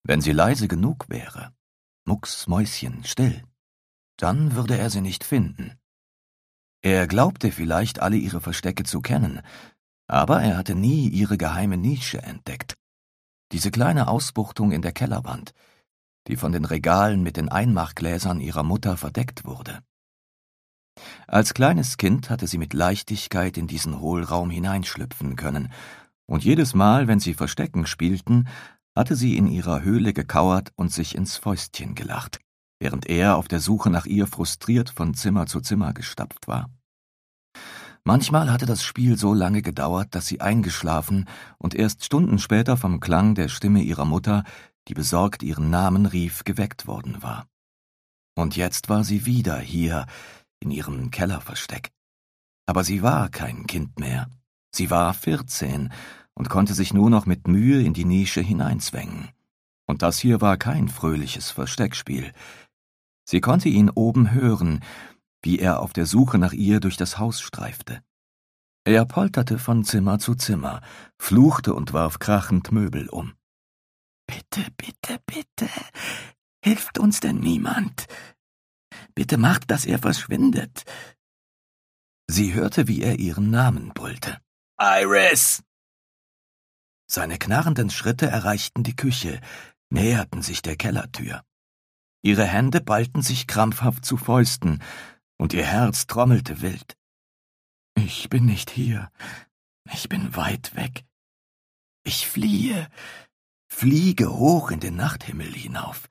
Wenn sie leise genug wäre, mucksmäuschenstill, dann würde er sie nicht finden. Er glaubte vielleicht, alle ihre Verstecke zu kennen, aber er hatte nie ihre geheime Nische entdeckt. Diese kleine Ausbuchtung in der Kellerwand, die von den Regalen mit den Einmachgläsern ihrer Mutter verdeckt wurde. Als kleines Kind hatte sie mit Leichtigkeit in diesen Hohlraum hineinschlüpfen können, und jedes Mal, wenn sie Verstecken spielten, hatte sie in ihrer Höhle gekauert und sich ins Fäustchen gelacht, während er auf der Suche nach ihr frustriert von Zimmer zu Zimmer gestapft war. Manchmal hatte das Spiel so lange gedauert, dass sie eingeschlafen und erst Stunden später vom Klang der Stimme ihrer Mutter, die besorgt ihren Namen rief, geweckt worden war. Und jetzt war sie wieder hier, in ihrem Kellerversteck. Aber sie war kein Kind mehr. Sie war 14 und konnte sich nur noch mit Mühe in die Nische hineinzwängen. Und das hier war kein fröhliches Versteckspiel. Sie konnte ihn oben hören, wie er auf der Suche nach ihr durch das Haus streifte. Er polterte von Zimmer zu Zimmer, fluchte und warf krachend Möbel um. »Bitte, bitte, bitte, hilft uns denn niemand? Bitte macht, dass er verschwindet.« Sie hörte, wie er ihren Namen brüllte. »Iris!« Seine knarrenden Schritte erreichten die Küche, näherten sich der Kellertür. Ihre Hände ballten sich krampfhaft zu Fäusten, und ihr Herz trommelte wild. »Ich bin nicht hier. Ich bin weit weg. Ich fliehe, fliege hoch in den Nachthimmel hinauf.«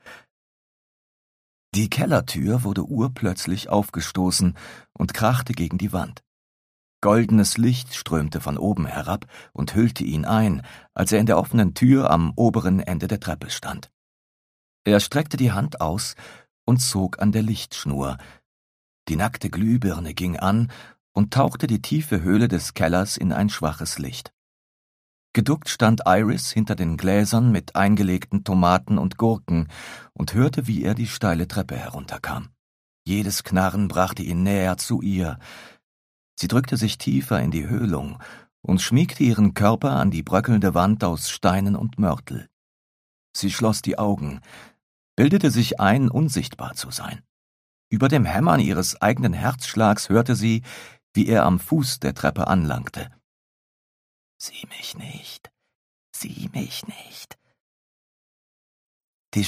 Die Kellertür wurde urplötzlich aufgestoßen und krachte gegen die Wand. Goldenes Licht strömte von oben herab und hüllte ihn ein, als er in der offenen Tür am oberen Ende der Treppe stand. Er streckte die Hand aus und zog an der Lichtschnur. Die nackte Glühbirne ging an und tauchte die tiefe Höhle des Kellers in ein schwaches Licht. Geduckt stand Iris hinter den Gläsern mit eingelegten Tomaten und Gurken und hörte, wie er die steile Treppe herunterkam. Jedes Knarren brachte ihn näher zu ihr. Sie drückte sich tiefer in die Höhlung und schmiegte ihren Körper an die bröckelnde Wand aus Steinen und Mörtel. Sie schloss die Augen, bildete sich ein, unsichtbar zu sein. Über dem Hämmern ihres eigenen Herzschlags hörte sie, wie er am Fuß der Treppe anlangte. »Sieh mich nicht,